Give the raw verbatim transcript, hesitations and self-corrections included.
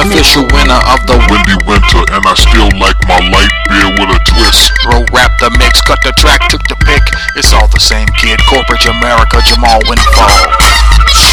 unofficial winner of the Windy Winter, and I still like my light beer with a twist. Bro, rap the mix, cut the track, took the pick. It's all the same kid, corporate America, Jamal Windfall.